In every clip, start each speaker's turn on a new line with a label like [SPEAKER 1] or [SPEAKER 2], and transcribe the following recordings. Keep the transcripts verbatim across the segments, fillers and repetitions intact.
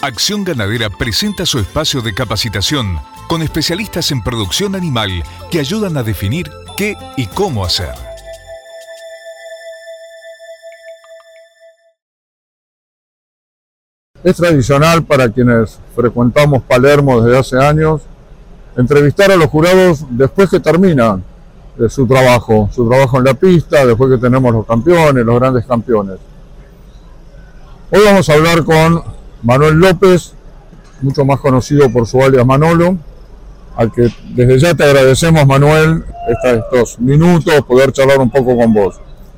[SPEAKER 1] Acción Ganadera presenta su espacio de capacitación con especialistas en producción animal que ayudan a definir qué y cómo hacer.
[SPEAKER 2] Es tradicional para quienes frecuentamos Palermo desde hace años entrevistar a los jurados después que terminan de su trabajo, su trabajo en la pista, después que tenemos los campeones, los grandes campeones. Hoy vamos a hablar con Manuel López, mucho más conocido por su alias Manolo, al que desde ya te agradecemos, Manuel, estos minutos, poder charlar un poco con vos.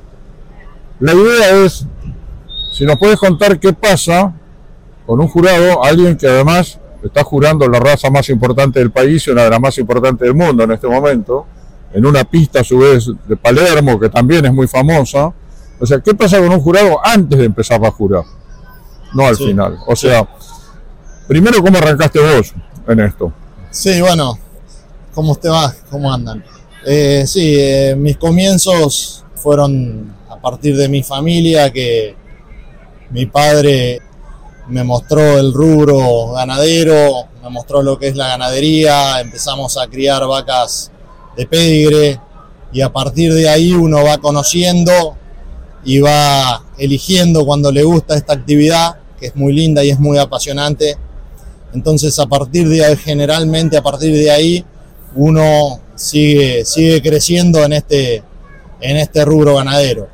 [SPEAKER 2] La idea es, si nos puedes contar qué pasa con un jurado, alguien que además está jurando la raza más importante del país y una de las más importantes del mundo en este momento, en una pista a su vez de Palermo, que también es muy famosa. O sea, ¿qué pasa con un jurado antes de empezar a jurar? No al sí, final. O sea, sí. Primero, ¿cómo arrancaste vos en esto?
[SPEAKER 3] Sí, bueno, ¿cómo te va? ¿Cómo andan? Eh, sí, eh, mis comienzos fueron a partir de mi familia, que mi padre me mostró el rubro ganadero, me mostró lo que es la ganadería, empezamos a criar vacas de pedigre y a partir de ahí uno va conociendo y va eligiendo cuando le gusta esta actividad, que es muy linda y es muy apasionante. Entonces a partir de ahí, generalmente a partir de ahí, uno sigue, sigue creciendo en este, en este rubro ganadero.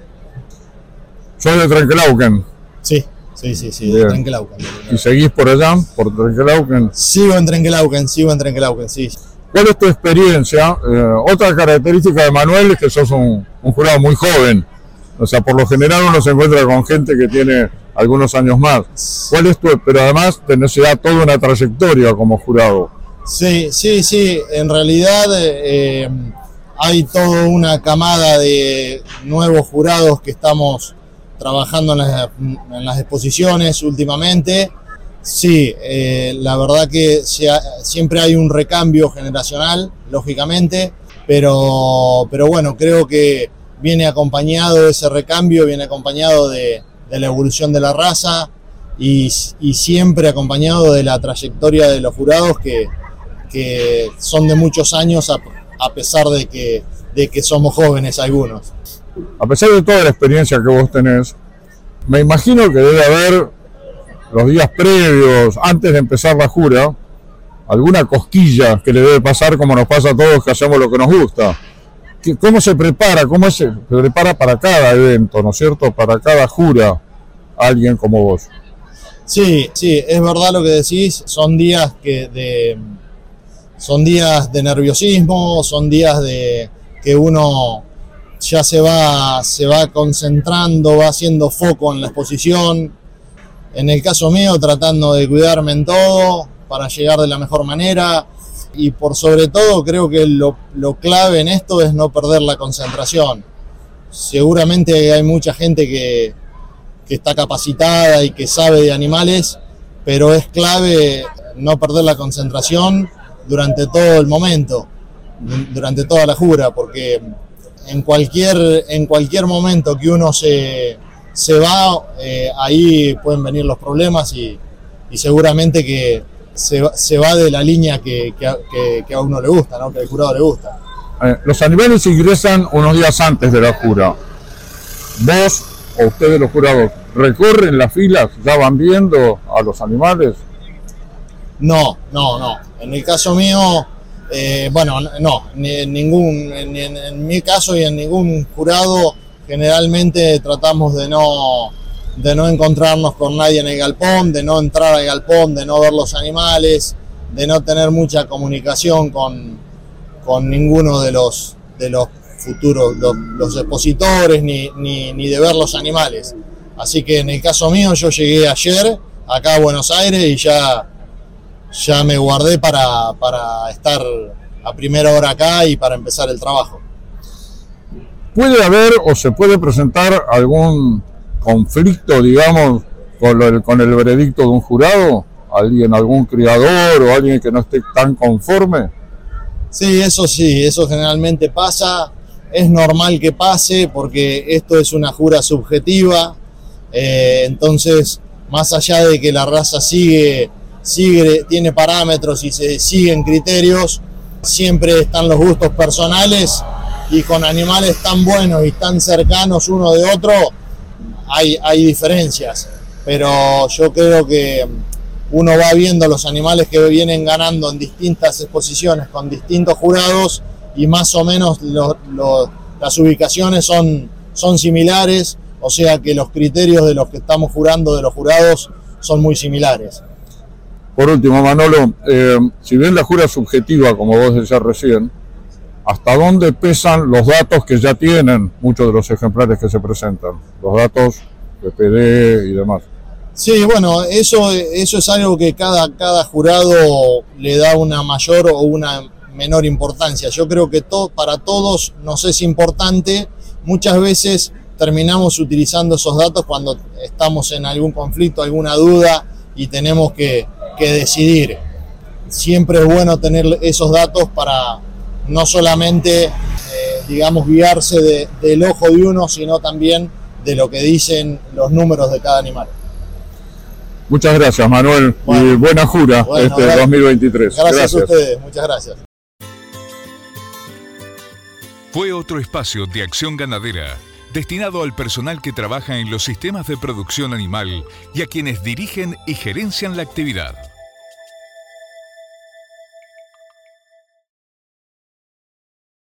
[SPEAKER 2] ¿Sos de Trenquelauquen?
[SPEAKER 3] Sí. Sí, sí, sí, de Trenquelauquen.
[SPEAKER 2] ¿Y seguís por allá, por Trenquelauquen?
[SPEAKER 3] Sigo en Trenquelauquen, sigo en Trenquelauquen, sí.
[SPEAKER 2] ¿Cuál es tu experiencia? Eh, otra característica de Manuel es que sos un, un jurado muy joven. O sea, por lo general uno se encuentra con gente que tiene algunos años más. ¿Cuál es tu, pero además tenés ya toda una trayectoria como jurado?
[SPEAKER 3] Sí, sí, sí. En realidad eh, hay toda una camada de nuevos jurados que estamos trabajando en las, en las exposiciones últimamente. Sí, eh, la verdad que se ha, siempre hay un recambio generacional, lógicamente, pero, pero bueno, creo que viene acompañado ese recambio, viene acompañado de, de la evolución de la raza y, y siempre acompañado de la trayectoria de los jurados que, que son de muchos años a, a pesar de que, de que somos jóvenes algunos.
[SPEAKER 2] A pesar de toda la experiencia que vos tenés, me imagino que debe haber los días previos, antes de empezar la jura, alguna cosquilla que le debe pasar como nos pasa a todos que hacemos lo que nos gusta. ¿Cómo se prepara? ¿Cómo se prepara para cada evento, ¿no es cierto? Para cada jura, alguien como vos.
[SPEAKER 3] Sí, sí, es verdad lo que decís. Son días que de, son días de nerviosismo, son días de que uno ya se va, se va concentrando, va haciendo foco en la exposición. En el caso mío, tratando de cuidarme en todo para llegar de la mejor manera. Y por sobre todo, creo que lo, lo clave en esto es no perder la concentración. Seguramente hay mucha gente que, que está capacitada y que sabe de animales, pero es clave no perder la concentración durante todo el momento, durante toda la jura, porque en cualquier, en cualquier momento que uno se, se va, eh, ahí pueden venir los problemas y, y seguramente que se, se va de la línea que, que, que, que a uno le gusta, ¿no? Que al jurado le gusta.
[SPEAKER 2] Eh, los animales ingresan unos días antes de la jura. ¿Vos o ustedes los jurados recorren las filas, ya van viendo a los animales?
[SPEAKER 3] No, no, no. En el caso mío, eh, bueno, no, ni en ningún, ni en, en mi caso y en ningún jurado, generalmente tratamos de no, de no encontrarnos con nadie en el galpón, de no entrar al galpón, de no ver los animales, de no tener mucha comunicación con, con ninguno de los, de los futuros, los, los expositores, ni, ni, ni de ver los animales. Así que en el caso mío, yo llegué ayer acá a Buenos Aires y ya, ya me guardé para, para estar a primera hora acá y para empezar el trabajo.
[SPEAKER 2] ¿Puede haber o se puede presentar algún conflicto, digamos, con el, con el veredicto de un jurado? ¿Alguien, algún criador o alguien que no esté tan conforme?
[SPEAKER 3] Sí, eso sí, eso generalmente pasa. Es normal que pase porque esto es una jura subjetiva. Eh, entonces, más allá de que la raza sigue, sigue, tiene parámetros y se siguen criterios, siempre están los gustos personales, y con animales tan buenos y tan cercanos uno de otro hay, hay diferencias, pero yo creo que uno va viendo los animales que vienen ganando en distintas exposiciones con distintos jurados y más o menos lo, lo, las ubicaciones son, son similares, o sea que los criterios de los que estamos jurando, de los jurados, son muy similares.
[SPEAKER 2] Por último, Manolo, eh, si bien la jura es subjetiva, como vos decías recién, ¿hasta dónde pesan los datos que ya tienen muchos de los ejemplares que se presentan? Los datos de P D y demás.
[SPEAKER 3] Sí, bueno, eso, eso es algo que cada, cada jurado le da una mayor o una menor importancia. Yo creo que to, para todos nos es importante. Muchas veces terminamos utilizando esos datos cuando estamos en algún conflicto, alguna duda y tenemos que, que decidir. Siempre es bueno tener esos datos para no solamente, eh, digamos, guiarse de, del ojo de uno, sino también de lo que dicen los números de cada animal.
[SPEAKER 2] Muchas gracias, Manuel, bueno, y buena jura bueno, este gracias, dos mil veintitrés.
[SPEAKER 3] Gracias, gracias a ustedes, muchas gracias.
[SPEAKER 1] Fue otro espacio de Acción Ganadera, destinado al personal que trabaja en los sistemas de producción animal y a quienes dirigen y gerencian la actividad.